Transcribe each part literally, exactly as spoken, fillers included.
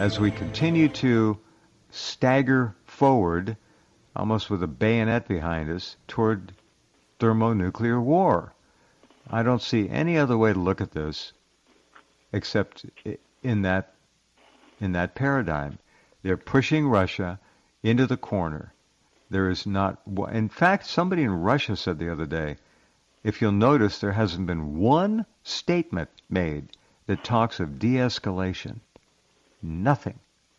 as we continue to stagger forward, almost with a bayonet behind us, toward thermonuclear war. I don't see any other way to look at this except in that in that paradigm. They're pushing Russia into the corner. There is not, in fact, somebody in Russia said the other day, if you'll notice, there hasn't been one statement made that talks of de-escalation. Nothing.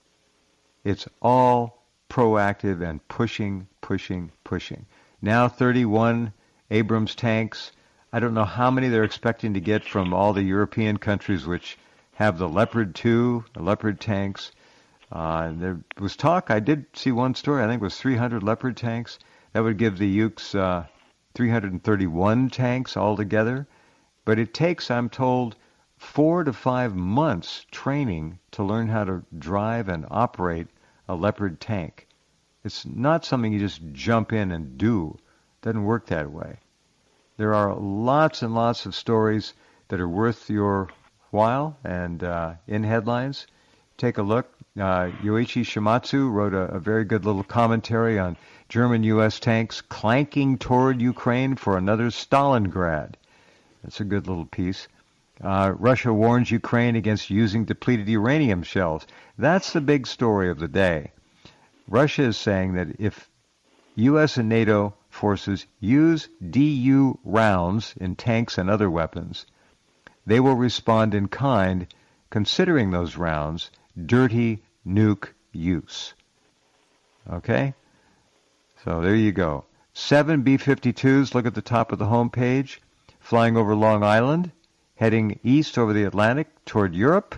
It's all proactive and pushing, pushing, pushing. Now thirty-one Abrams tanks. I don't know how many they're expecting to get from all the European countries which have the Leopard two, the Leopard tanks. Uh, there was talk, I did see one story, I think it was three hundred Leopard tanks. That would give the Ukes uh, three hundred thirty-one tanks altogether. But it takes, I'm told, four to five months training to learn how to drive and operate a Leopard tank. It's not something you just jump in and do. It doesn't work that way. There are lots and lots of stories that are worth your while and uh, in headlines. Take a look. Uh, Yoichi Shimatsu wrote a, a very good little commentary on German U S tanks clanking toward Ukraine for another Stalingrad. That's a good little piece. Uh, Russia warns Ukraine against using depleted uranium shells. That's the big story of the day. Russia is saying that if U S and NATO forces use D U rounds in tanks and other weapons, they will respond in kind, considering those rounds dirty nuke use. Okay? So there you go. Seven B fifty-twos, look at the top of the home page, flying over Long Island, heading east over the Atlantic toward Europe.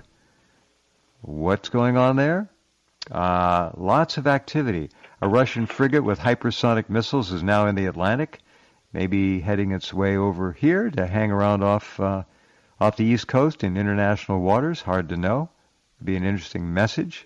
What's going on there? Uh, lots of activity. A Russian frigate with hypersonic missiles is now in the Atlantic, maybe heading its way over here to hang around off uh, off the East Coast in international waters. Hard to know. Be an interesting message.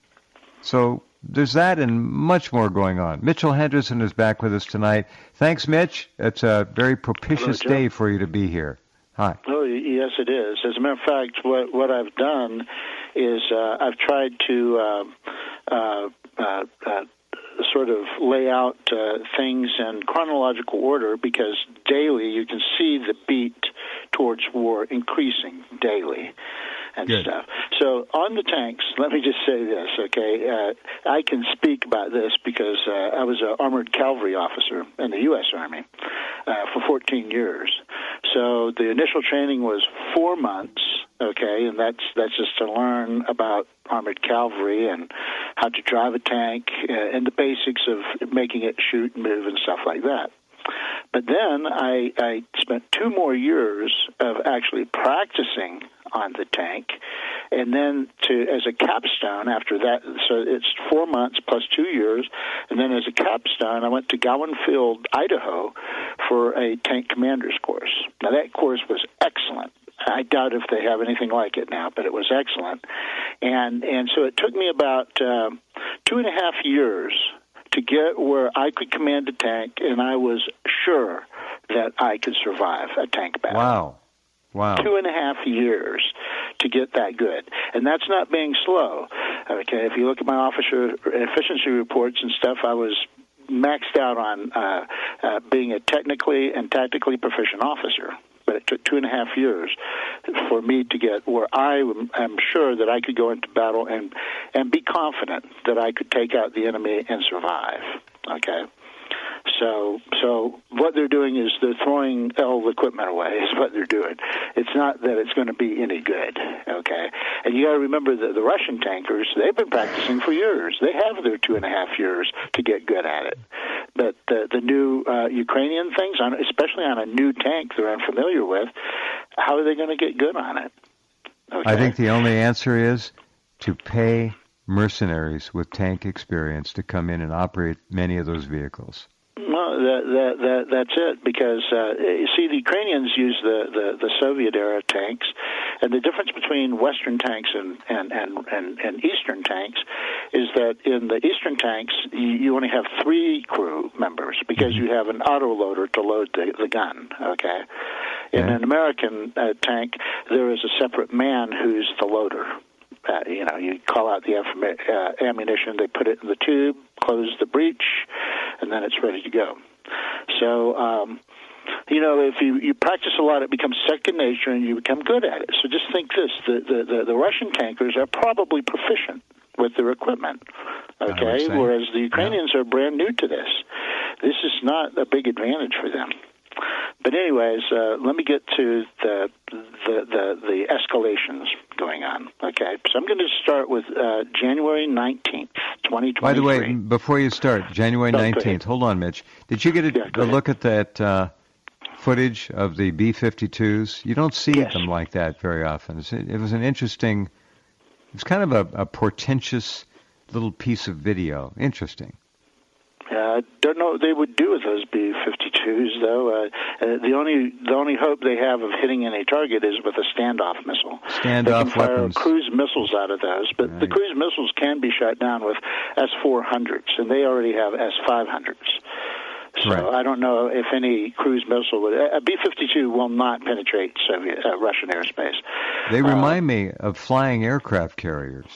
So there's that and much more going on. Mitchell Henderson is back with us tonight. Thanks, Mitch. It's a very propitious Hello, day for you to be here. Hi. Oh, yes, it is. As a matter of fact, what what I've done is uh, I've tried to uh, uh, uh, uh, sort of lay out uh, things in chronological order, because daily you can see the beat towards war increasing daily and Good. stuff. So on the tanks, let me just say this, okay? Uh, I can speak about this because uh, I was an armored cavalry officer in the U S Army uh, for fourteen years. So the initial training was four months, okay, and that's that's just to learn about armored cavalry and how to drive a tank uh, and the basics of making it shoot and move and stuff like that. But then I, I spent two more years of actually practicing on the tank, and then to as a capstone after that, so it's four months plus two years, and then as a capstone, I went to Gowan Field, Idaho, for a tank commander's course. Now that course was excellent. I doubt if they have anything like it now, but it was excellent, and and so it took me about uh, two and a half years to get where I could command a tank, and I was sure that I could survive a tank battle. Wow. Wow. Two and a half years to get that good. And that's not being slow. Okay, if you look at my officer efficiency reports and stuff, I was maxed out on uh, uh, being a technically and tactically proficient officer. But it took two and a half years for me to get where I am sure that I could go into battle and, and be confident that I could take out the enemy and survive. Okay? So so what they're doing is they're throwing all the equipment away is what they're doing. It's not that it's going to be any good, okay? And you got to remember that the Russian tankers, they've been practicing for years. They have their two and a half years to get good at it. But the, the new uh, Ukrainian things, on, especially on a new tank they're unfamiliar with, how are they going to get good on it? Okay? I think the only answer is to pay mercenaries with tank experience to come in and operate many of those vehicles. Well, that, that, that, that's it, because, uh, you see, the Ukrainians use the, the, the Soviet-era tanks, and the difference between Western tanks and, and, and, and, and Eastern tanks is that in the Eastern tanks, you, you only have three crew members, because you have an autoloader to load the, the gun, okay? In Yeah. an American uh, tank, there is a separate man who's the loader. Uh, you know, you call out the uh, ammunition, they put it in the tube, close the breech, and then it's ready to go. So, um, you know, if you, you practice a lot, it becomes second nature, and you become good at it. So just think this: the the, the, the Russian tankers are probably proficient with their equipment, okay? Whereas the Ukrainians yeah. are brand new to this. This is not a big advantage for them. But anyways, uh, let me get to the, the the the escalations going on. Okay, so I'm going to start with uh, January nineteenth, twenty twenty-three. By the way, before you start, January nineteenth. Oh, hold on, Mitch. Did you get a, yeah, a look at that uh, footage of the B fifty-twos? You don't see yes. them like that very often. It was an interesting. It's kind of a, a portentous little piece of video. Interesting. I uh, don't know what they would do with those B fifty-twos, though. Uh, uh, the only the only hope they have of hitting any target is with a standoff missile. Standoff they can fire weapons. cruise missiles out of those, but right. the cruise missiles can be shot down with S four hundreds, and they already have S five hundreds. So right. I don't know if any cruise missile would. A B fifty-two will not penetrate Soviet uh, Russian airspace. They remind uh, me of flying aircraft carriers.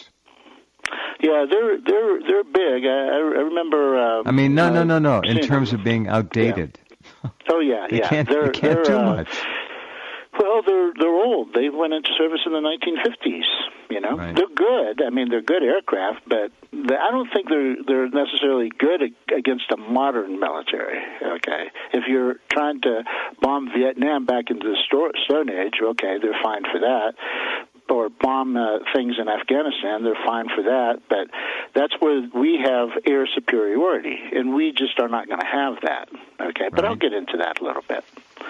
Yeah, they're they're they're big. I, I remember. Uh, I mean, no, uh, no, no, no. In terms them. of being outdated. Yeah. Oh yeah, they yeah. Can't, they're, they can't they're, do uh, much. Well, they're they're old. They went into service in the nineteen fifties. You know, right. they're good. I mean, they're good aircraft, but they, I don't think they're they're necessarily good against a modern military. Okay, if you're trying to bomb Vietnam back into the Stone Age, okay, they're fine for that. Or bomb uh, things in Afghanistan, they're fine for that. But that's where we have air superiority, and we just are not going to have that. Okay, but right. I'll get into that a little bit.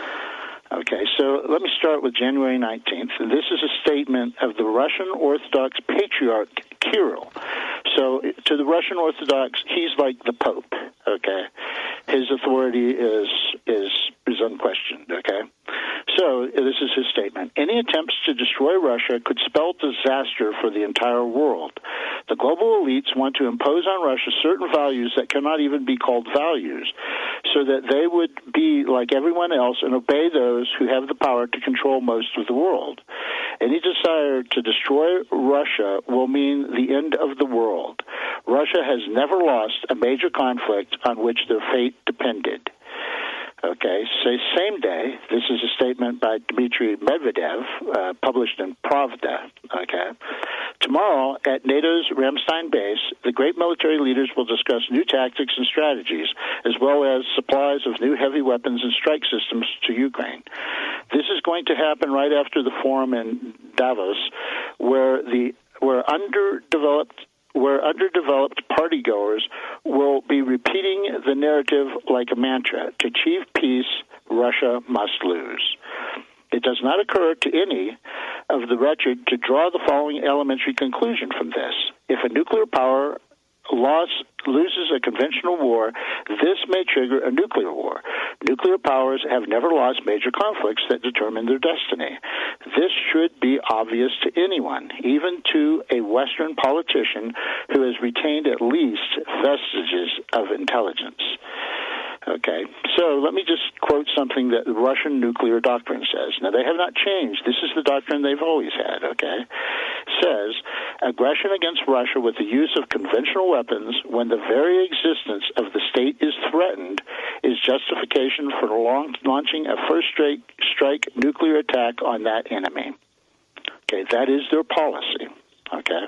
Okay, so let me start with January nineteenth. This is a statement of the Russian Orthodox Patriarch Kirill. So to the Russian Orthodox, he's like the Pope, okay? His authority is is is unquestioned, okay? So this is his statement. Any attempts to destroy Russia could spell disaster for the entire world. The global elites want to impose on Russia certain values that cannot even be called values, so that they would be like everyone else and obey those who have the power to control most of the world. Any desire to destroy Russia will mean the end of the world. Russia has never lost a major conflict on which their fate depended. Okay, so same day, this is a statement by Dmitry Medvedev, uh, published in Pravda, okay. Tomorrow, at NATO's Ramstein base, the great military leaders will discuss new tactics and strategies, as well as supplies of new heavy weapons and strike systems to Ukraine. This is going to happen right after the forum in Davos, where the where underdeveloped where underdeveloped partygoers will be repeating the narrative like a mantra. To achieve peace, Russia must lose. It does not occur to any of the wretched to draw the following elementary conclusion from this. If a nuclear power loss loses a conventional war, this may trigger a nuclear war. Nuclear powers have never lost major conflicts that determine their destiny. This should be obvious to anyone, even to a Western politician who has retained at least vestiges of intelligence. Okay, so let me just quote something that the Russian nuclear doctrine says. Now, they have not changed. This is the doctrine they've always had, okay? Says, aggression against Russia with the use of conventional weapons when the very existence of the state is threatened is justification for long, launching a first-strike strike nuclear attack on that enemy. Okay, that is their policy, okay?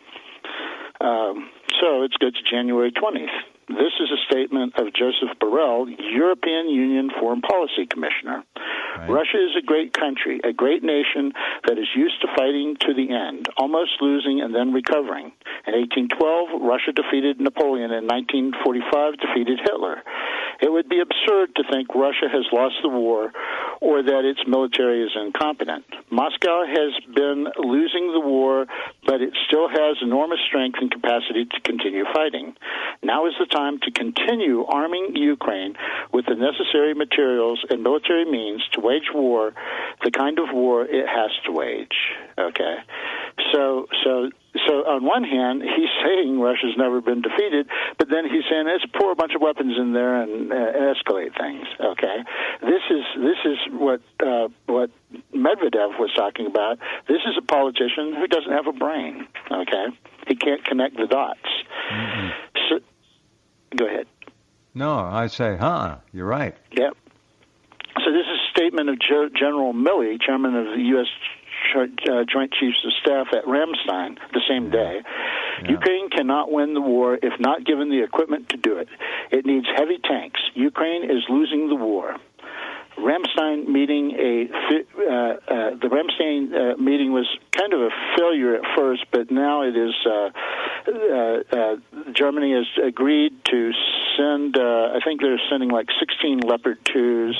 Um, so let's go to January twentieth. This is a statement of Joseph Borrell, European Union Foreign Policy Commissioner. Right. Russia is a great country, a great nation that is used to fighting to the end, almost losing and then recovering. In eighteen twelve, Russia defeated Napoleon. In nineteen forty-five, defeated Hitler. It would be absurd to think Russia has lost the war or that its military is incompetent. Moscow has been losing the war, but it still has enormous strength and capacity to continue fighting. Now is the time to continue arming Ukraine with the necessary materials and military means to wage war, the kind of war it has to wage. Okay? So, so so on one hand, he's saying Russia's never been defeated, but then he's saying, let's pour a bunch of weapons in there and uh, escalate things. Okay, this is this is what uh, what Medvedev was talking about. This is a politician who doesn't have a brain. Okay, he can't connect the dots. Mm-hmm. So, go ahead. No, I say, huh? You're right. Yep. So this is a statement of General Milley, chairman of the U S Uh, Joint Chiefs of Staff at Ramstein the same day. Yeah. Ukraine cannot win the war if not given the equipment to do it. It needs heavy tanks. Ukraine is losing the war. Ramstein meeting a uh, uh, the Ramstein uh, meeting was kind of a failure at first, but now it is. Uh, uh, uh, Germany has agreed to send. Uh, I think they're sending like sixteen Leopard twos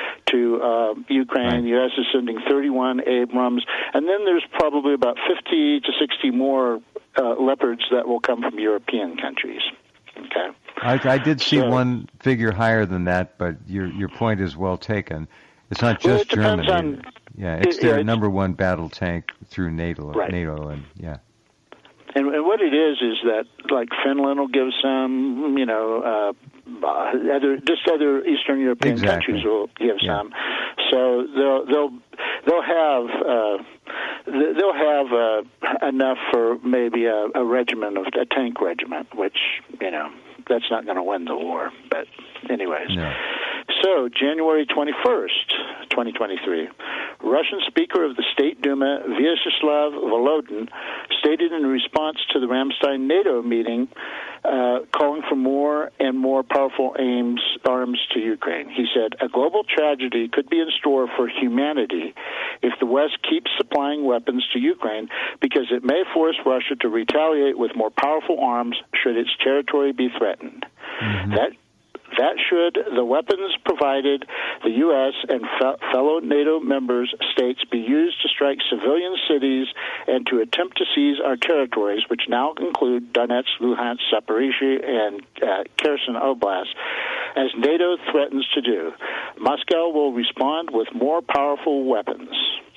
to uh, Ukraine. Right. The U S is sending thirty-one Abrams, and then there's probably about fifty to sixty more uh, Leopards that will come from European countries. Okay. I, I did see so, one figure higher than that, but your your point is well taken. It's not just well, it Germany. On, yeah, it's it, their yeah, it's, number one battle tank through NATO. Right. NATO, and yeah. And, and what it is is that like Finland will give some, you know, uh, other just other Eastern European exactly. countries will give yeah. some. So they'll they'll they'll have uh, they'll have uh, enough for maybe a, a regiment of a tank regiment, which you know that's not going to win the war. But anyways. No. So, January twenty-first, twenty twenty-three, Russian Speaker of the State Duma, Vyacheslav Volodin, stated in response to the Ramstein NATO meeting, uh, calling for more and more powerful aims, arms to Ukraine. He said, a global tragedy could be in store for humanity if the West keeps supplying weapons to Ukraine because it may force Russia to retaliate with more powerful arms should its territory be threatened. Mm-hmm. That That should the weapons provided the U S and fe- fellow NATO members states be used to strike civilian cities and to attempt to seize our territories, which now include Donetsk, Luhansk, Zaporizhzhia, and uh, Kherson Oblast, as NATO threatens to do. Moscow will respond with more powerful weapons.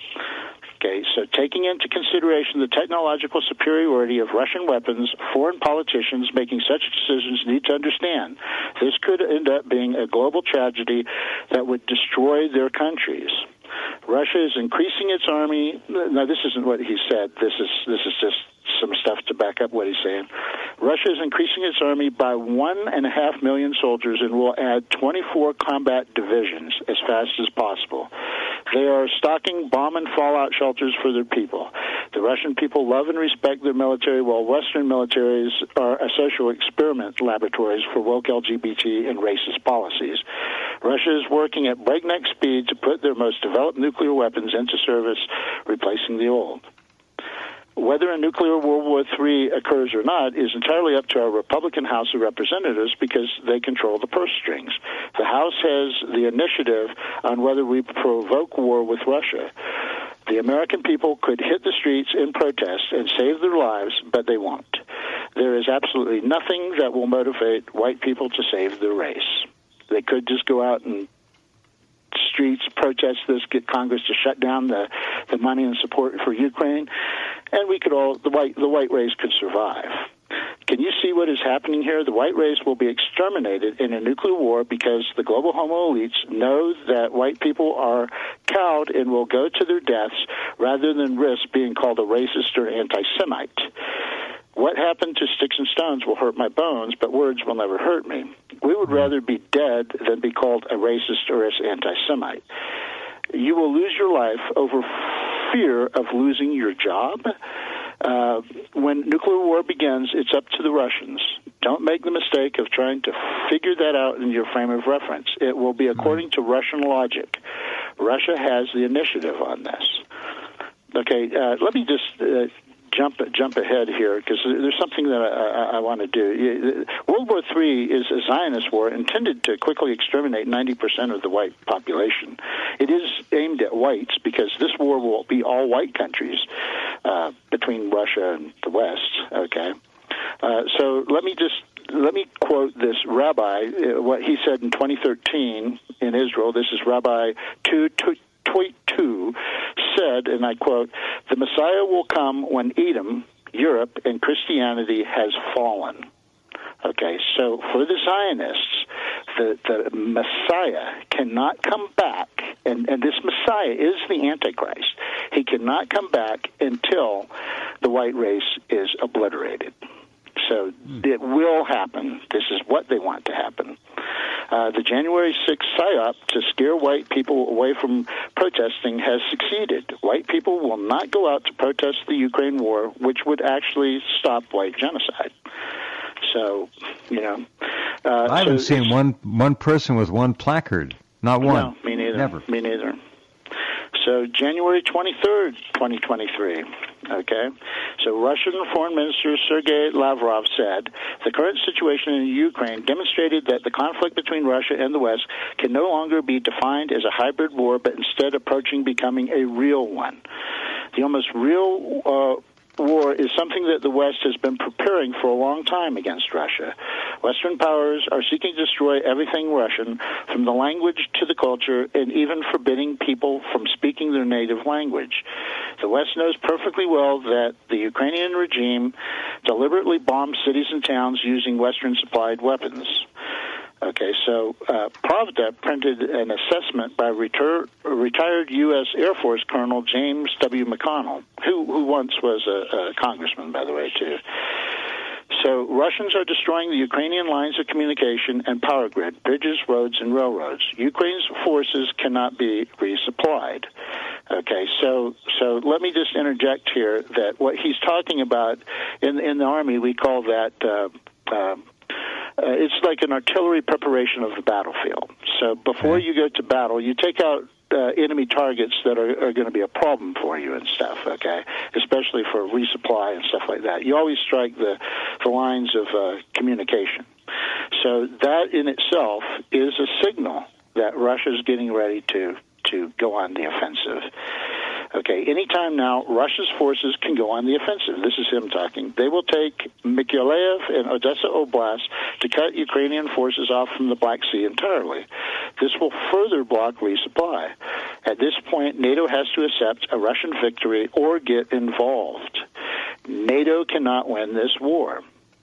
Okay, so taking into consideration the technological superiority of Russian weapons, foreign politicians making such decisions need to understand this could end up being a global tragedy that would destroy their countries. Russia is increasing its army. Now, this isn't what he said. This is this is just some stuff to back up what he's saying. Russia is increasing its army by one and a half million soldiers and will add twenty-four combat divisions as fast as possible. They are stocking bomb and fallout shelters for their people. The Russian people love and respect their military, while Western militaries are a social experiment laboratories for woke L G B T and racist policies. Russia is working at breakneck speed to put their most developed nuclear weapons into service, replacing the old. Whether a nuclear World War Three occurs or not is entirely up to our Republican House of Representatives because they control the purse strings. The House has the initiative on whether we provoke war with Russia. The American people could hit the streets in protest and save their lives, but they won't. There is absolutely nothing that will motivate white people to save their race. They could just go out and streets, protest this, get Congress to shut down the, the money and support for Ukraine, and we could all, the white, the white race could survive. Can you see what is happening here? The white race will be exterminated in a nuclear war because the global homo elites know that white people are cowed and will go to their deaths rather than risk being called a racist or anti-Semite. What happened to sticks and stones will hurt my bones, but words will never hurt me. We would rather be dead than be called a racist or an anti-Semite. You will lose your life over fear of losing your job. Uh, when nuclear war begins, it's up to the Russians. Don't make the mistake of trying to figure that out in your frame of reference. It will be according to Russian logic. Russia has the initiative on this. Okay, uh, let me just uh, jump jump ahead here because there's something that I, I, I want to do. World War Three is a Zionist war intended to quickly exterminate ninety percent of the white population. It is aimed at whites because this war will be all white countries uh, between Russia and the West. Okay, uh, so let me just let me quote this rabbi, uh, what he said in twenty thirteen in Israel. This is Rabbi Tu Toitu said, and I quote, "The Messiah will come when Edom," Europe and Christianity has fallen. Okay, so for the Zionists, the, the Messiah cannot come back, and, and this Messiah is the Antichrist. He cannot come back until the white race is obliterated. So it will happen. This is what they want to happen. Uh, the January sixth psyop to scare white people away from protesting has succeeded. White people will not go out to protest the Ukraine war, which would actually stop white genocide. So, you know. Uh, I haven't so seen one one person with one placard. Not one. No, me neither. Never. Me neither. So January twenty-third, twenty twenty-three, okay? So Russian Foreign Minister Sergei Lavrov said, the current situation in Ukraine demonstrated that the conflict between Russia and the West can no longer be defined as a hybrid war, but instead approaching becoming a real one. The almost real uh, war is something that the West has been preparing for a long time against Russia. Western powers are seeking to destroy everything Russian, from the language to the culture, and even forbidding people from speaking their native language. The West knows perfectly well that the Ukrainian regime deliberately bombed cities and towns using Western-supplied weapons. Okay, so uh, Pravda printed an assessment by retur- retired U S Air Force Colonel James W. McConnell, who, who once was a, a congressman, by the way, too. So Russians are destroying the Ukrainian lines of communication and power grid, bridges, roads, and railroads. Ukraine's forces cannot be resupplied. Okay, so so let me just interject here that what he's talking about in in the Army, we call that uh, uh, Uh, it's like an artillery preparation of the battlefield. So before Okay. you go to battle, you take out uh, enemy targets that are, are going to be a problem for you and stuff, okay, especially for resupply and stuff like that. You always strike the, the lines of uh, communication. So that in itself is a signal that Russia's getting ready to, to go on the offensive. Okay, anytime now, Russia's forces can go on the offensive. This is him talking. They will take Mykolaiv and Odessa Oblast to cut Ukrainian forces off from the Black Sea entirely. This will further block resupply. At this point, NATO has to accept a Russian victory or get involved. NATO cannot win this war.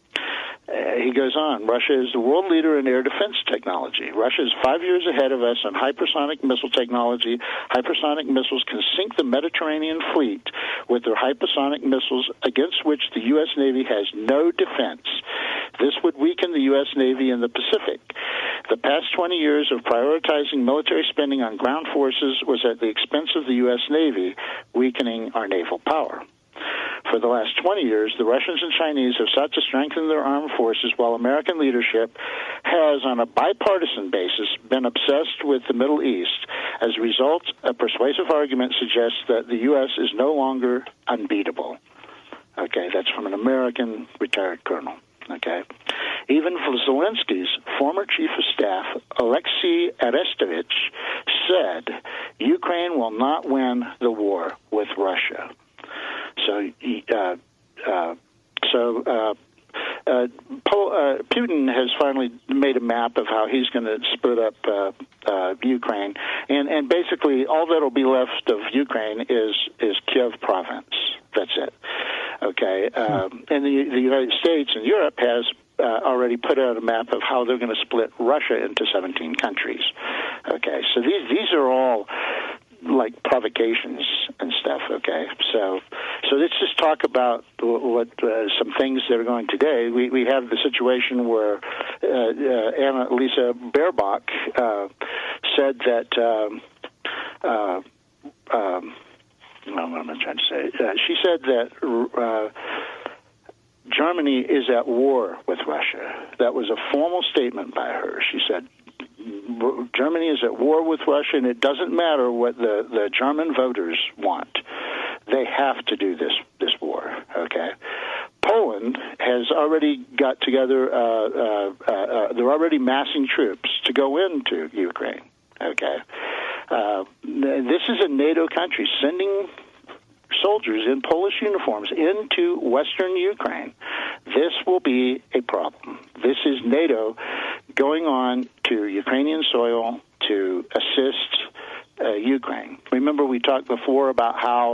Uh, he goes on, Russia is the world leader in air defense technology. Russia is five years ahead of us on hypersonic missile technology. Hypersonic missiles can sink the Mediterranean fleet with their hypersonic missiles, against which the U S. Navy has no defense. This would weaken the U S. Navy in the Pacific. The past twenty years of prioritizing military spending on ground forces was at the expense of the U S. Navy, weakening our naval power. For the last twenty years, the Russians and Chinese have sought to strengthen their armed forces, while American leadership has, on a bipartisan basis, been obsessed with the Middle East. As a result, a persuasive argument suggests that the U S is no longer unbeatable. Okay, that's from an American retired colonel. Okay, even Zelensky's former chief of staff, Alexei Arestovich, said Ukraine will not win the war with Russia. So, uh, uh, so uh, uh, Pol- uh, Putin has finally made a map of how he's going to split up uh, uh, Ukraine, and and basically all that will be left of Ukraine is is Kiev province. That's it. Okay, um, and the the United States and Europe has uh, already put out a map of how they're going to split Russia into seventeen countries. Okay, so these these are all like provocations and stuff, okay? So so let's just talk about what uh, some things that are going today. We we have the situation where uh, uh, Anna-Lisa Baerbock uh, said that, um, uh, um, well, what am I trying to say? Uh, she said that uh, Germany is at war with Russia. That was a formal statement by her. She said, Germany is at war with Russia, and it doesn't matter what the, the German voters want. They have to do this this war, okay? Poland has already got together, uh, uh, uh, uh, they're already massing troops to go into Ukraine, okay? Uh, this is a NATO country sending soldiers in Polish uniforms into Western Ukraine. This will be a problem. This is NATO going on to Ukrainian soil to assist uh, Ukraine. Remember, we talked before about how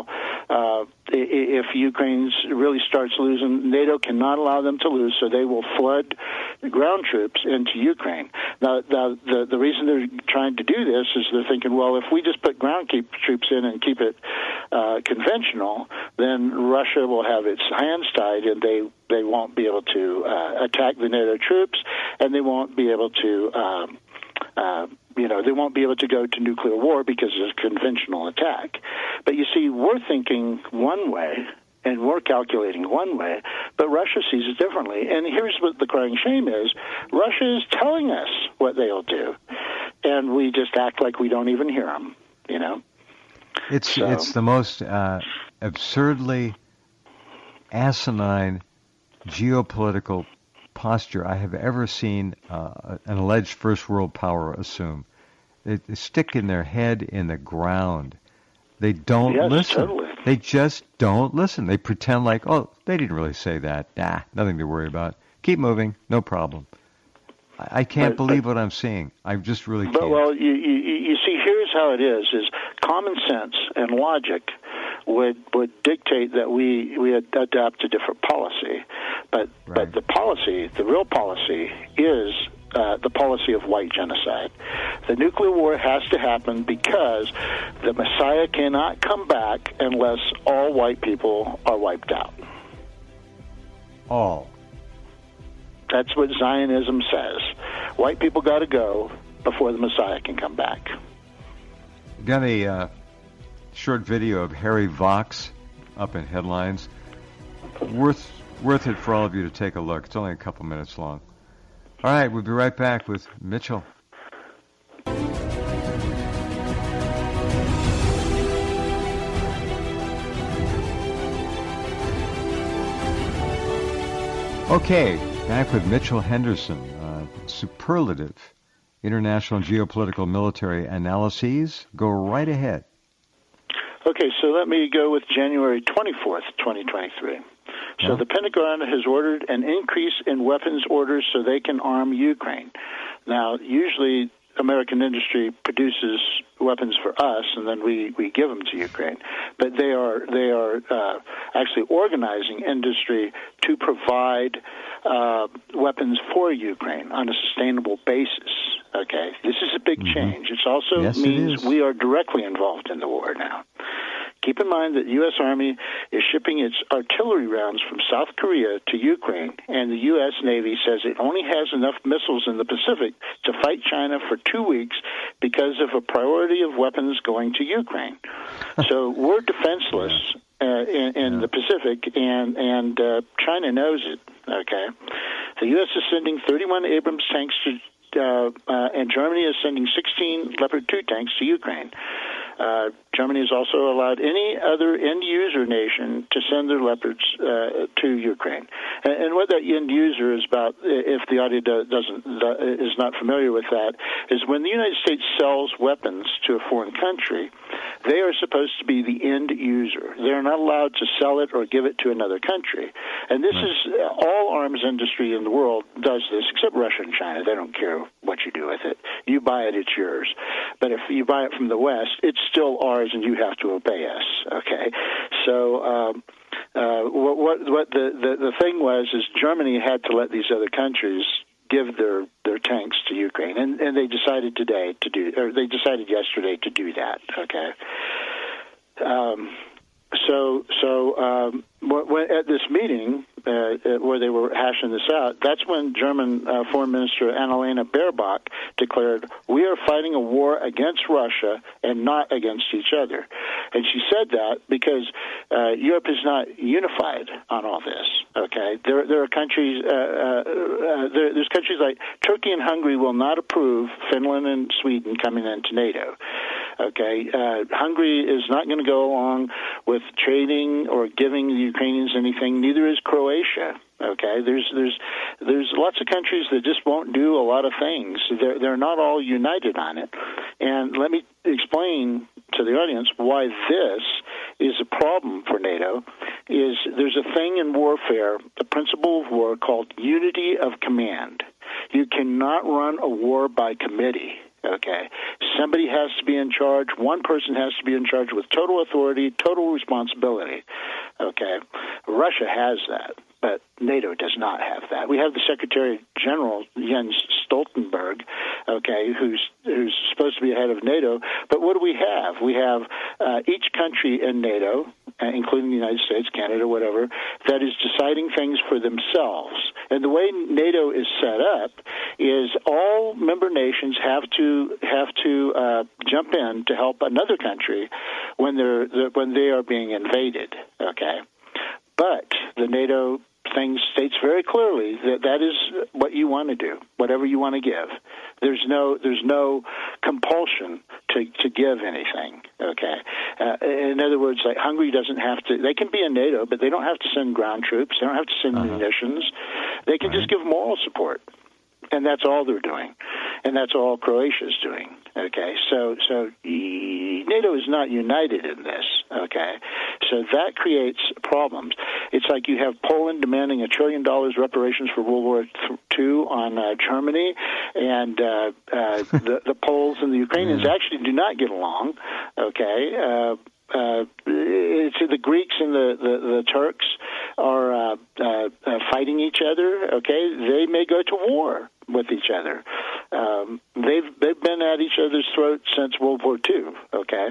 uh, if Ukraine really starts losing, NATO cannot allow them to lose, so they will flood ground troops into Ukraine. Now, now the, the reason they're trying to do this is they're thinking, well, if we just put ground keep troops in and keep it uh, conventional, then Russia will have its hands tied, and they, they won't be able to uh, attack the NATO troops, and they won't be able to... Um, uh, You know, they won't be able to go to nuclear war because of a conventional attack. But you see, we're thinking one way, and we're calculating one way, but Russia sees it differently. And here's what the crying shame is. Russia is telling us what they'll do, and we just act like we don't even hear them, you know. It's, so. it's the most uh, absurdly asinine geopolitical posture I have ever seen uh, an alleged first world power assume. They, they stick in their head in the ground. They don't yes, listen. Totally. They just don't listen. They pretend like, oh, they didn't really say that. Nah, nothing to worry about. Keep moving, no problem. I, I can't but, believe but, what I'm seeing. I just really but, can't. Well, you, you, you see, here's how it is, is common sense and logic would would dictate that we, we adopt a different policy. But right. but the policy, the real policy, is uh, the policy of white genocide. The nuclear war has to happen because the Messiah cannot come back unless all white people are wiped out. All. That's what Zionism says. White people got to go before the Messiah can come back. Got a uh, short video of Harry Vox up in headlines. Worth worth it for all of you to take a look. It's only a couple minutes long. All right, we'll be right back with Mitchell. Okay, back with Mitchell Henderson, uh, superlative international geopolitical military analyses. Go right ahead. Okay, so let me go with January twenty-fourth, twenty twenty-three. So yeah. the Pentagon has ordered an increase in weapons orders so they can arm Ukraine. Now, usually American industry produces weapons for us, and then we, we give them to Ukraine. But they are they are uh, actually organizing industry to provide uh, weapons for Ukraine on a sustainable basis. Okay, this is a big mm-hmm. change. It also yes, means it we are directly involved in the war now. Keep in mind that the U S. Army is shipping its artillery rounds from South Korea to Ukraine, and the U S. Navy says it only has enough missiles in the Pacific to fight China for two weeks because of a priority of weapons going to Ukraine. So we're defenseless uh, in, in yeah. the Pacific, and, and uh, China knows it. Okay, the U S is sending thirty-one Abrams tanks to Uh, uh, and Germany is sending sixteen Leopard two tanks to Ukraine. Uh, Germany has also allowed any other end-user nation to send their Leopards uh, to Ukraine. And, and what that end-user is about, if the audio doesn't is not familiar with that, is when the United States sells weapons to a foreign country, they are supposed to be the end user. They're not allowed to sell it or give it to another country. And this right. is all arms industry in the world does this, except Russia and China. They don't care what you do with it. You buy it, it's yours. But if you buy it from the West, it's still ours, and you have to obey us. Okay, so um, uh, what, what what the, the the thing was is Germany had to let these other countries give their, their tanks to Ukraine, and, and they decided today to do, or they decided yesterday to do that. Okay. Um, so so um, when, at this meeting uh, where they were hashing this out, that's when German uh, Foreign Minister Annalena Baerbock declared, "We are fighting a war against Russia and not against each other." And she said that because uh, Europe is not unified on all this. Okay, there there are countries, uh, uh, uh, there, there's countries like Turkey and Hungary will not approve Finland and Sweden coming into NATO. Okay, uh, Hungary is not going to go along with trading or giving the Ukrainians anything. Neither is Croatia. Okay, there's there's there's lots of countries that just won't do a lot of things. They're they're not all united on it. And let me explain to the audience why this is a problem for NATO. Is there's a thing in warfare, the principle of war called unity of command. You cannot run a war by committee. Okay, somebody has to be in charge. One person has to be in charge with total authority, total responsibility. Okay, Russia has that, but NATO does not have that. We have the Secretary General Jens Stoltenberg, okay, who's who's supposed to be head of NATO. But what do we have? We have uh, each country in NATO, uh, including the United States, Canada, whatever, that is deciding things for themselves. And the way NATO is set up is all member nations have to have to uh, jump in to help another country when they're when they are being invaded. Okay, but the NATO thing states very clearly that that is what you want to do, whatever you want to give. There's no there's no compulsion to, to give anything. Okay, uh, in other words, like Hungary doesn't have to. They can be in NATO, but they don't have to send ground troops. They don't have to send uh-huh. munitions. They can right. just give moral support. And that's all they're doing, and that's all Croatia's doing. Okay, so so NATO is not united in this. Okay, so that creates problems. It's like you have Poland demanding a trillion dollars reparations for World War Two on uh, Germany, and uh, uh, the, the Poles and the Ukrainians yeah. actually do not get along. Okay. Uh, Uh, it's the Greeks and the, the, the Turks are uh, uh, uh, fighting each other. Okay, they may go to war with each other. Um, they've they've been at each other's throats since World War Two. Okay,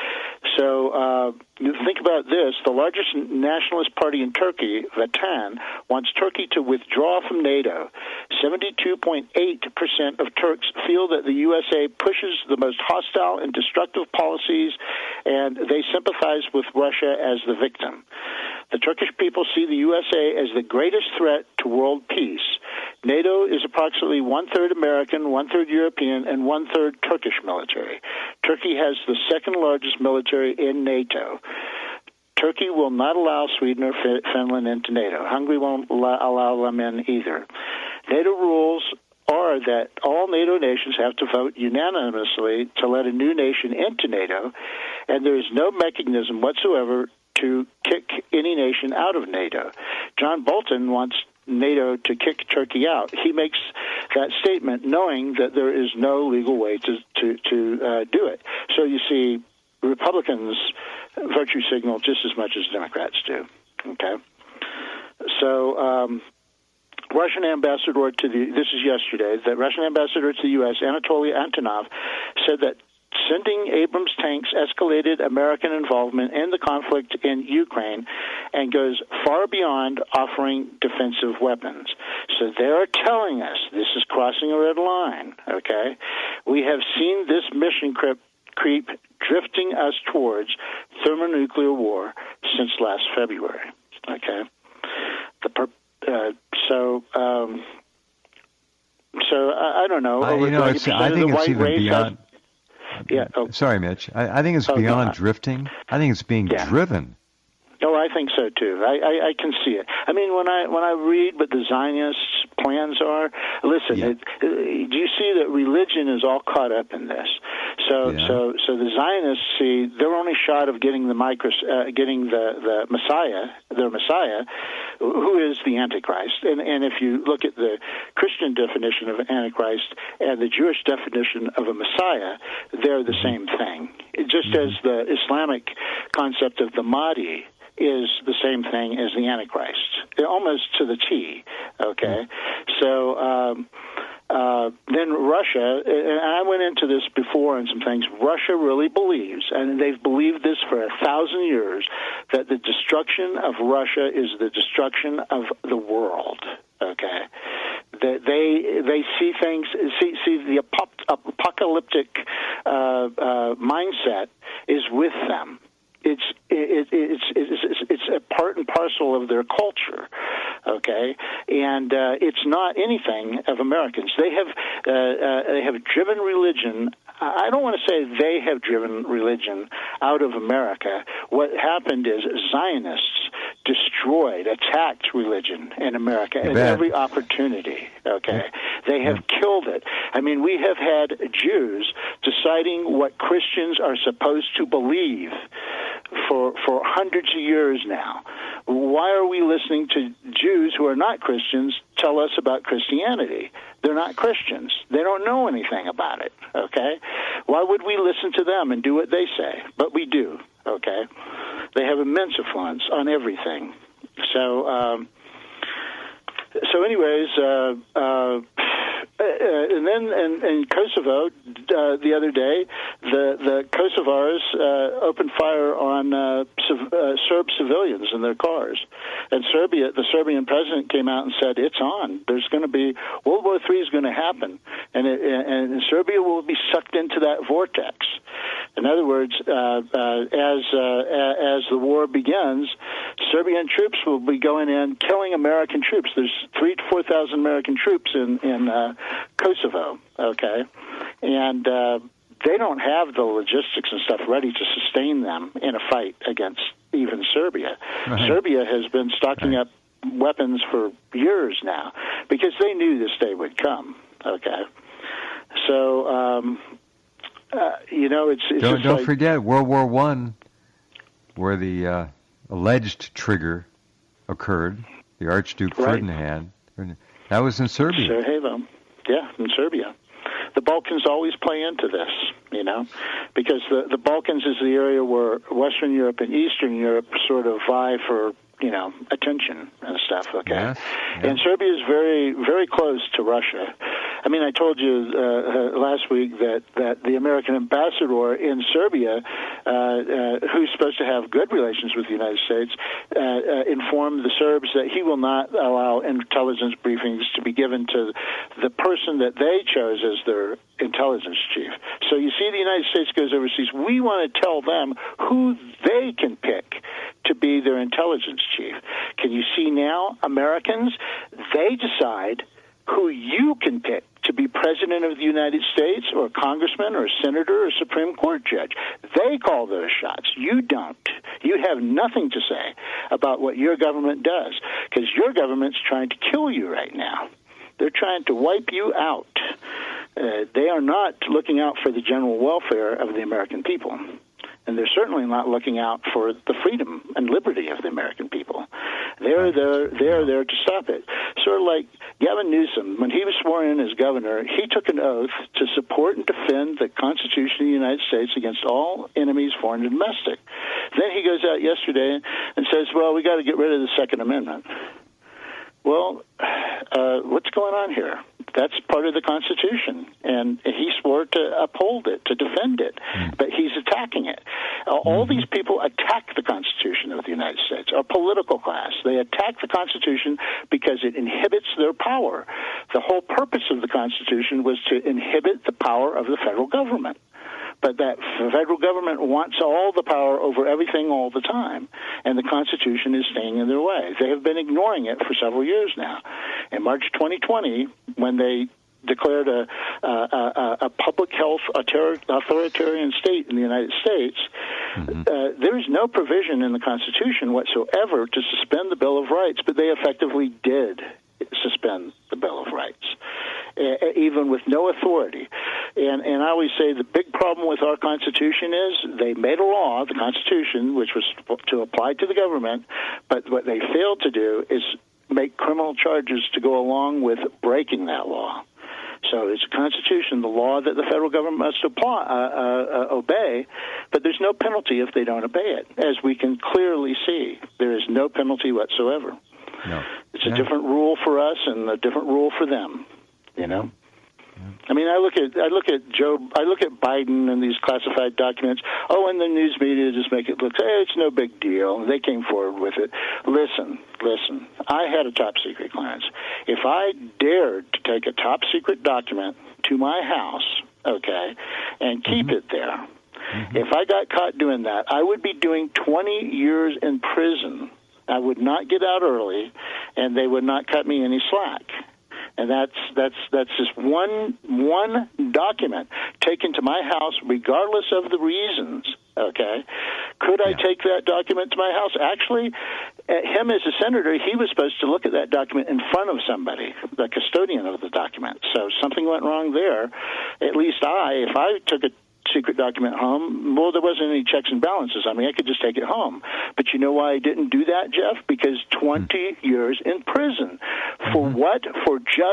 so uh, think about this: the largest nationalist party in Turkey, Vatan, wants Turkey to withdraw from NATO. seventy-two point eight percent of Turks feel that the U S A pushes the most hostile and destructive policies, and they sympathize with Russia as the victim. The Turkish people see the U S A as the greatest threat to world peace. NATO is approximately one-third American, one-third European, and one-third Turkish military. Turkey has the second largest military in NATO. Turkey will not allow Sweden or Finland into NATO. Hungary won't allow them in either. NATO rules are that all NATO nations have to vote unanimously to let a new nation into NATO, and there is no mechanism whatsoever to kick any nation out of NATO. John Bolton wants NATO to kick Turkey out. He makes that statement knowing that there is no legal way to to, to uh, do it. So you see, Republicans virtue signal just as much as Democrats do. Okay, so. Um, Russian ambassador to the, this is yesterday, the Russian ambassador to the U S, Anatoly Antonov, said that sending Abrams tanks escalated American involvement in the conflict in Ukraine and goes far beyond offering defensive weapons. So they're telling us this is crossing a red line, okay? We have seen this mission creep, creep drifting us towards thermonuclear war since last February, okay? The per, uh, so, um, so I, I don't know. I, you know, it's, I think it's even beyond. Has, yeah. Oh. Sorry, Mitch. I, I think it's oh, beyond no. drifting. I think it's being yeah. driven. No, I think so too. I, I, I can see it. I mean, when I when I read what the Zionists' plans are, listen. Yeah. It, it, do you see that religion is all caught up in this? So, yeah. so, so the Zionists see their only shot of getting the micros, uh, getting the, the Messiah, their Messiah, who is the Antichrist. And and if you look at the Christian definition of Antichrist and the Jewish definition of a Messiah, they're the same thing. It, just mm-hmm. as the Islamic concept of the Mahdi is the same thing as the Antichrist, almost to the T, okay? So um, uh, then Russia, and I went into this before and some things, Russia really believes, and they've believed this for a thousand years, that the destruction of Russia is the destruction of the world, okay? That they they see things, see, see the apocalyptic uh, uh, mindset is with them. It's it, it's it's it's a part and parcel of their culture, okay, and uh, it's not anything of Americans. They have uh, uh, they have driven religion. I don't want to say they have driven religion out of America. What happened is Zionists destroyed, attacked religion in America at every opportunity, okay? They have killed it. I mean, we have had Jews deciding what Christians are supposed to believe for for hundreds of years now. Why are we listening to Jews who are not Christians tell us about Christianity? They're not Christians. They don't know anything about it, okay? Why would we listen to them and do what they say? But we do, okay? They have immense influence on everything. So, um, so anyways, uh, uh, Uh, and then in, in Kosovo, uh, the other day, the, the Kosovars uh, opened fire on uh, civ- uh, Serb civilians in their cars. And Serbia, the Serbian president came out and said, it's on. There's going to be, World War Three is going to happen. And, it, and Serbia will be sucked into that vortex. In other words, uh, uh, as uh, as the war begins, Serbian troops will be going in, killing American troops. There's three to four thousand American troops in in uh, Kosovo. Okay, and uh, they don't have the logistics and stuff ready to sustain them in a fight against even Serbia. Right. Serbia has been stocking right. up weapons for years now because they knew this day would come. Okay, so. Um, Uh, you know, it's, it's don't just don't like, forget World War One, where the uh, alleged trigger occurred. The Archduke right. Ferdinand. That was in Serbia. Sarajevo, yeah, in Serbia. The Balkans always play into this, you know, because the the Balkans is the area where Western Europe and Eastern Europe sort of vie for, you know, attention and stuff. Okay, yes, yeah. And Serbia is very very close to Russia. I mean, I told you uh, uh, last week that, that the American ambassador in Serbia, uh, uh, who's supposed to have good relations with the United States, uh, uh, informed the Serbs that he will not allow intelligence briefings to be given to the person that they chose as their intelligence chief. So you see, the United States goes overseas. We want to tell them who they can pick to be their intelligence chief. Can you see now, Americans, they decide who you can pick to be president of the United States or congressman or senator or Supreme Court judge. They call those shots. You don't. You have nothing to say about what your government does because your government's trying to kill you right now. They're trying to wipe you out. Uh, they are not looking out for the general welfare of the American people. And they're certainly not looking out for the freedom and liberty of the American people. They're there, they're there to stop it. Sort of like Gavin Newsom, when he was sworn in as governor, he took an oath to support and defend the Constitution of the United States against all enemies, foreign and domestic. Then he goes out yesterday and says, well, we got to get rid of the Second Amendment. Well, uh, what's going on here? That's part of the Constitution, and he swore to uphold it, to defend it, mm. but he's attacking it. Uh, all mm-hmm. these people attack the Constitution of the United States, our political class. They attack the Constitution because it inhibits their power. The whole purpose of the Constitution was to inhibit the power of the federal government. But that federal government wants all the power over everything all the time, and the Constitution is staying in their way. They have been ignoring it for several years now. In March twenty twenty, when they declared a, a, a, a public health authoritarian state in the United States, mm-hmm. uh, there is no provision in the Constitution whatsoever to suspend the Bill of Rights, but they effectively did suspend the Bill of Rights, uh, even with no authority. And, and I always say the big problem with our Constitution is they made a law, the Constitution, which was to apply to the government, but what they failed to do is make criminal charges to go along with breaking that law. So it's a Constitution, the law that the federal government must apply, uh, uh, uh, obey, but there's no penalty if they don't obey it, as we can clearly see. There is no penalty whatsoever. No. It's yeah. a different rule for us and a different rule for them, you know? Yeah. I mean, I look at I look at Joe, I look at Biden and these classified documents. Oh, and the news media just make it look, hey, it's no big deal. They came forward with it. Listen, listen. I had a top secret clearance. If I dared to take a top secret document to my house, okay, and keep mm-hmm. it there, mm-hmm. if I got caught doing that, I would be doing twenty years in prison. I would not get out early, and they would not cut me any slack. And that's that's that's just one one document taken to my house, regardless of the reasons. Okay, could I yeah. take that document to my house? Actually, him as a senator, he was supposed to look at that document in front of somebody, the custodian of the document. So something went wrong there. At least I, if I took a secret document home, well, there wasn't any checks and balances. I mean, I could just take it home. But you know why I didn't do that, Jeff? Because twenty mm-hmm. years in prison. For mm-hmm. what? For just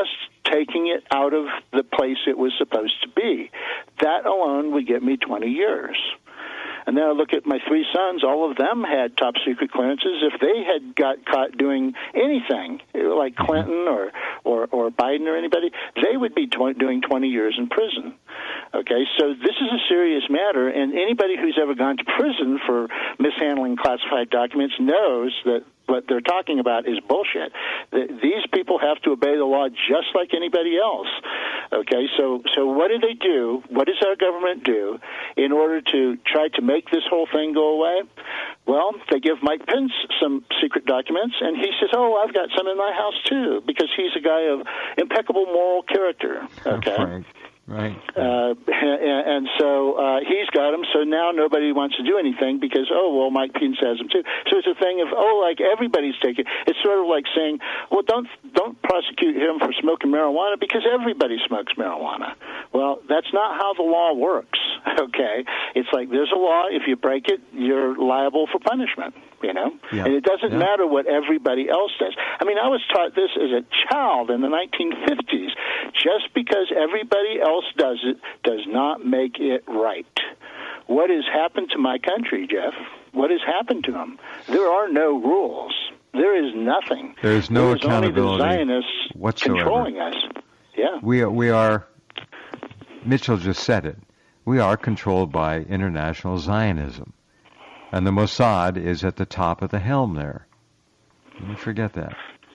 taking it out of the place it was supposed to be. That alone would get me twenty years. And then I look at my three sons. All of them had top secret clearances. If they had got caught doing anything, like Clinton or, or, or Biden or anybody, they would be tw- doing twenty years in prison. Okay, so this is a serious matter, and anybody who's ever gone to prison for mishandling classified documents knows that what they're talking about is bullshit. These people have to obey the law just like anybody else. Okay, so so what do they do? What does our government do in order to try to make this whole thing go away? Well, they give Mike Pence some secret documents, and he says, oh, I've got some in my house, too, because he's a guy of impeccable moral character. Okay. Right. Right. Uh, and, and so uh, he's got them, so now nobody wants to do anything because, oh, well, Mike Pence has them too. So it's a thing of, oh, like everybody's taking. It's sort of like saying, well, don't don't prosecute him for smoking marijuana because everybody smokes marijuana. Well, that's not how the law works, okay? It's like there's a law. If you break it, you're liable for punishment, you know? Yeah. And it doesn't yeah. matter what everybody else does. I mean, I was taught this as a child in the nineteen fifties. Just because everybody else does it does not make it right. What has happened to my country, Jeff? What has happened to them? There are no rules. There is nothing. There is no there is accountability only the Zionists whatsoever. Controlling us. Yeah. We are, we are, Mitchell just said it, we are controlled by international Zionism. And the Mossad is at the top of the helm there. Don't forget that.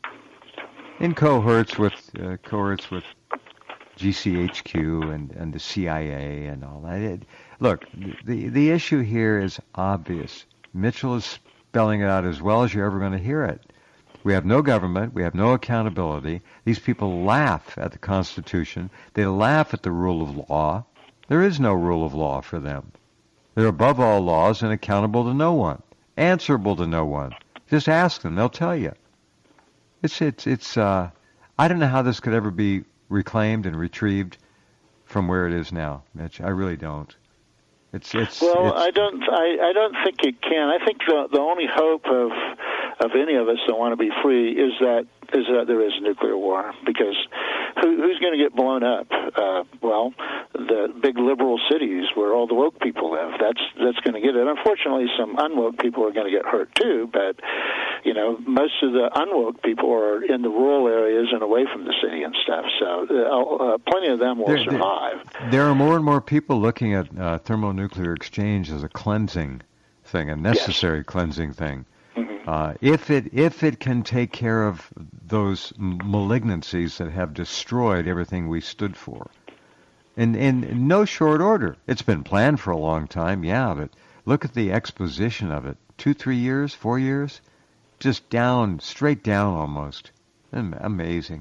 In cohorts with uh, cohorts with G C H Q and, and the C I A and all that. It, look, the the issue here is obvious. Mitchell is spelling it out as well as you're ever going to hear it. We have no government. We have no accountability. These people laugh at the Constitution. They laugh at the rule of law. There is no rule of law for them. They're above all laws and accountable to no one, answerable to no one. Just ask them; they'll tell you. It's it's it's. Uh, I don't know how this could ever be reclaimed and retrieved from where it is now, Mitch. I really don't. It's it's. Well, it's, I don't. I, I don't think it can. I think the the only hope of of any of us that want to be free is that is that there is a nuclear war, because who, who's going to get blown up? Uh, well, the big liberal cities where all the woke people live. That's that's going to get it. Unfortunately, some unwoke people are going to get hurt too. But you know, most of the unwoke people are in the rural areas and away from the city and stuff. So uh, uh, plenty of them will there, survive. There, there are more and more people looking at uh, thermonuclear exchange as a cleansing thing, a necessary yes. cleansing thing. Mm-hmm. Uh, if it if it can take care of those malignancies that have destroyed everything we stood for, in in no short order. It's been planned for a long time, yeah, but look at the exposition of it. Two, three years, four years, just down, straight down almost. Amazing.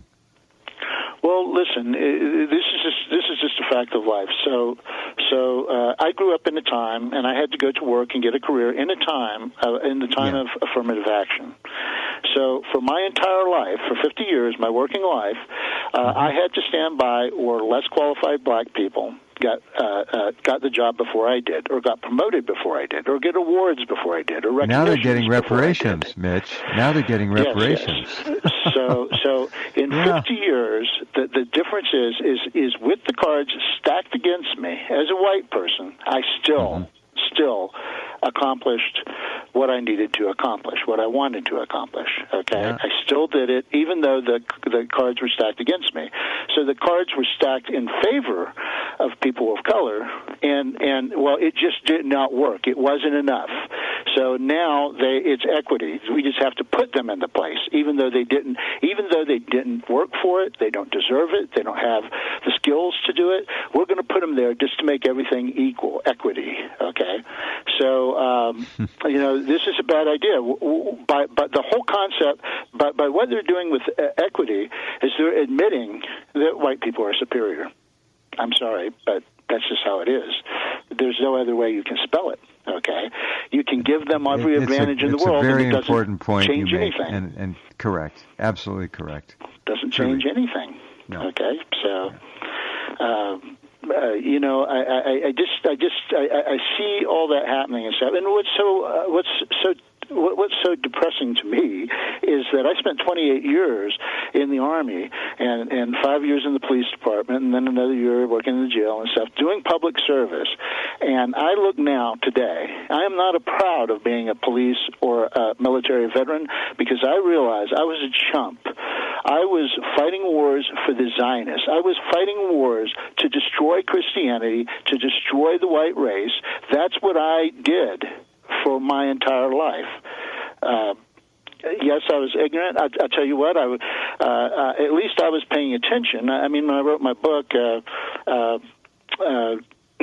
Well, listen, this is just this is just a fact of life. So, so uh, I grew up in a time, and I had to go to work and get a career in a time, uh, in the time yeah. of affirmative action. So, for my entire life, for fifty years, my working life, uh, mm-hmm. I had to stand by where less qualified black people got uh, uh, got the job before I did, or got promoted before I did, or get awards before I did, or recognitions. Now they're getting reparations, Mitch. Now they're getting reparations. Yes, yes. so, so in yeah. fifty years, the the difference is is is with the cards stacked against me as a white person, I still mm-hmm. still accomplished what I needed to accomplish, what I wanted to accomplish. Okay, yeah. I still did it, even though the the cards were stacked against me. So the cards were stacked in favor of people of color, and and well, it just did not work. It wasn't enough. So now they it's equity. We just have to put them into place, even though they didn't, even though they didn't work for it, they don't deserve it, they don't have the skills to do it. We're going to put them there just to make everything equal, equity. Okay, so um, you know. This is a bad idea. By, but the whole concept, by, by what they're doing with equity, is they're admitting that white people are superior. I'm sorry, but that's just how it is. There's no other way you can spell it. Okay, you can give them every it's advantage a, in the world, it's a very and it doesn't important point change you make, anything. and, and correct, absolutely correct. Doesn't change Truly. anything. No. Okay, so. Um, Uh, you know, I, I, I just, I just, I, I see all that happening and stuff. And what's so, uh, what's so what, what's so depressing to me is that I spent twenty-eight years in the Army and, and five years in the police department and then another year working in the jail and stuff, doing public service. And I look now, today, I am not a proud of being a police or a military veteran because I realize I was a chump. I was fighting wars for the Zionists. I was fighting wars to destroy Christianity, to destroy the white race. That's what I did for my entire life. Uh, yes, I was ignorant. I, I'll tell you what, I, uh, uh, at least I was paying attention. I mean, when I wrote my book, uh, uh, uh,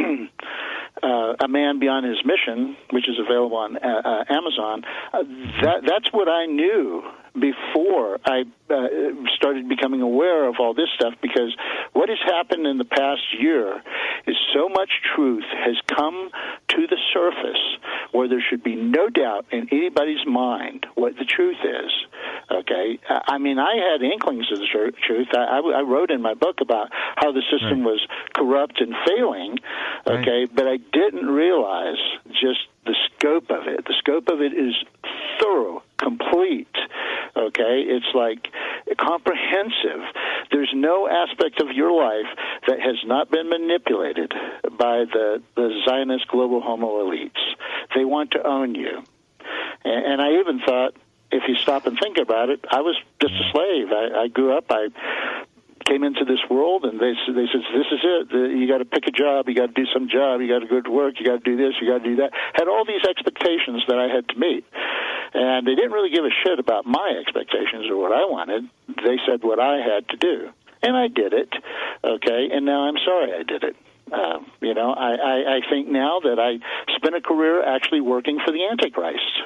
uh, A Man Beyond His Mission, which is available on uh, uh, Amazon, uh, that, that's what I knew before I uh, started becoming aware of all this stuff, because what has happened in the past year is so much truth has come to the surface where there should be no doubt in anybody's mind what the truth is. Okay? I mean, I had inklings of the truth. I, I wrote in my book about how the system right. was corrupt and failing, okay, right. but I didn't realize just the scope of it. The scope of it is thorough, complete, okay? It's like comprehensive. There's no aspect of your life that has not been manipulated by the, the Zionist global homo elites. They want to own you. And, and I even thought, if you stop and think about it, I was just a slave. I, I grew up, I came into this world, and they they said, this is it. You got to pick a job. You got to do some job. You got to go to work. You got to do this. You got to do that. Had all these expectations that I had to meet. And they didn't really give a shit about my expectations or what I wanted. They said what I had to do. And I did it, okay? And now I'm sorry I did it. Uh, you know, I, I, I think now that I spent a career actually working for the Antichrist.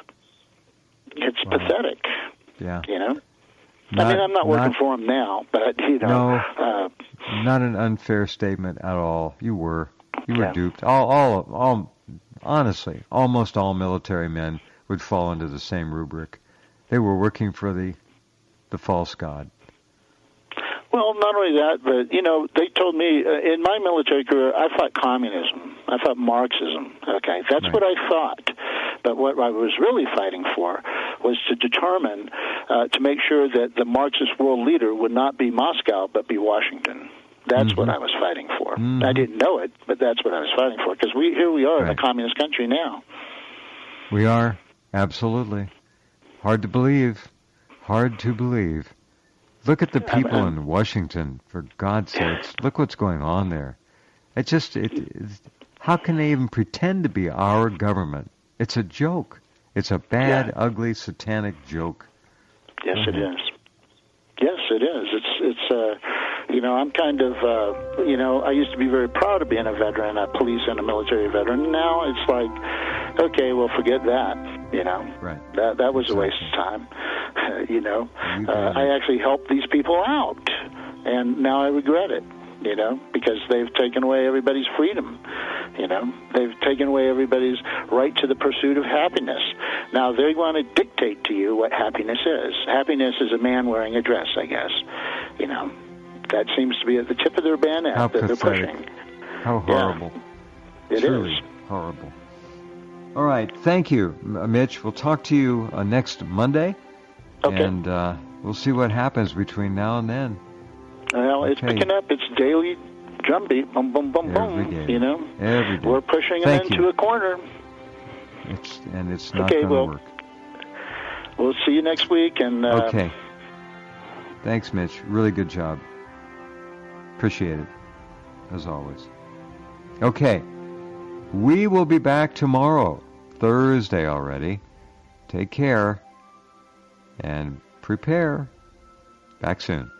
It's wow. pathetic. Yeah. You know? Not, I mean, I'm not working not, for him now, but, you know. No, uh, not an unfair statement at all. You were. You were yeah. duped. All, all, all, honestly, almost all military men would fall into the same rubric. They were working for the, the false god. Well, not only that, but, you know, they told me, uh, in my military career, I fought communism. I fought Marxism, okay? That's right. what I thought. But what I was really fighting for was to determine, uh, to make sure that the Marxist world leader would not be Moscow, but be Washington. That's mm-hmm. what I was fighting for. Mm-hmm. I didn't know it, but that's what I was fighting for, because we here we are right. in a communist country now. We are, absolutely. Hard to believe. Hard to believe. Look at the people I'm, I'm, in Washington, for God's sakes. Look what's going on there. It just, it, it's, how can they even pretend to be our government? It's a joke. It's a bad, yeah. ugly, satanic joke. Yes, mm-hmm. it is. Yes, it is. It's, it's, uh, you know, I'm kind of, uh, you know, I used to be very proud of being a veteran, a police and a military veteran. Now it's like, okay, well, forget that. You know, right. that that was exactly. a waste of time. Uh, you know, you uh, I actually helped these people out, and now I regret it. You know, because they've taken away everybody's freedom. You know, they've taken away everybody's right to the pursuit of happiness. Now they want to dictate to you what happiness is. Happiness is a man wearing a dress, I guess. You know, that seems to be at the tip of their bayonet How that pathetic. they're pushing. How horrible! Yeah, it Truly is horrible. All right, thank you, Mitch. We'll talk to you uh, next Monday, okay. and uh, we'll see what happens between now and then. Well, it's okay. picking up. It's daily drumbeat, boom, boom, boom, Every boom. day. You know, Every day. We're pushing thank them into you. a corner. It's and it's not okay, going to well, work. We'll see you next week. And uh, okay. Thanks, Mitch. Really good job. Appreciate it, as always. Okay. We will be back tomorrow, Thursday already. Take care and prepare. Back soon.